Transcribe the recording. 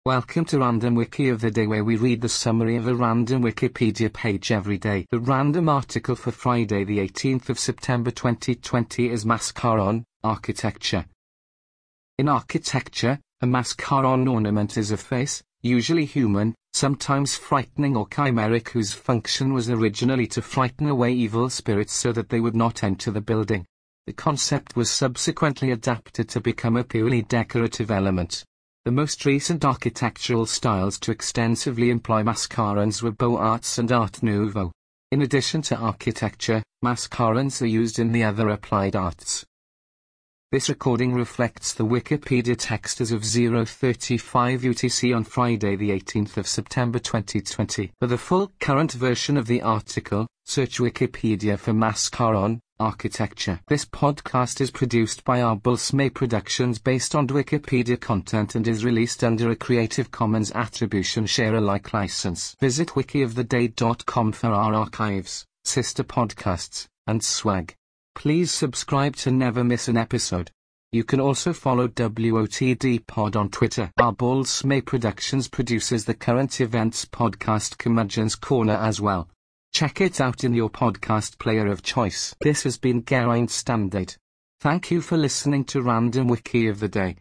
Welcome to Random Wiki of the Day, where we read the summary of a random Wikipedia page every day. The random article for Friday the 18th of September 2020 is Mascaron, Architecture. In architecture, a mascaron ornament is a face, usually human, sometimes frightening or chimeric, whose function was originally to frighten away evil spirits so that they would not enter the building. The concept was subsequently adapted to become a purely decorative element. The most recent architectural styles to extensively employ mascarons were Beaux Arts and Art Nouveau. In addition to architecture, mascarons are used in the other applied arts. This recording reflects the Wikipedia text as of 0:35 UTC on Friday the 18th of September 2020. For the full current version of the article, search Wikipedia for Mascaron, Architecture. This podcast is produced by Arbulsme Productions based on Wikipedia content and is released under a Creative Commons Attribution Share Alike license. Visit wikioftheday.com for our archives, sister podcasts, and swag. Please subscribe to never miss an episode. You can also follow WOTD Pod on Twitter. Arbulsme Productions produces the current events podcast Curmudgeon's Corner as well. Check it out in your podcast player of choice. This has been Geraint Standard. Thank you for listening to Random Wiki of the Day.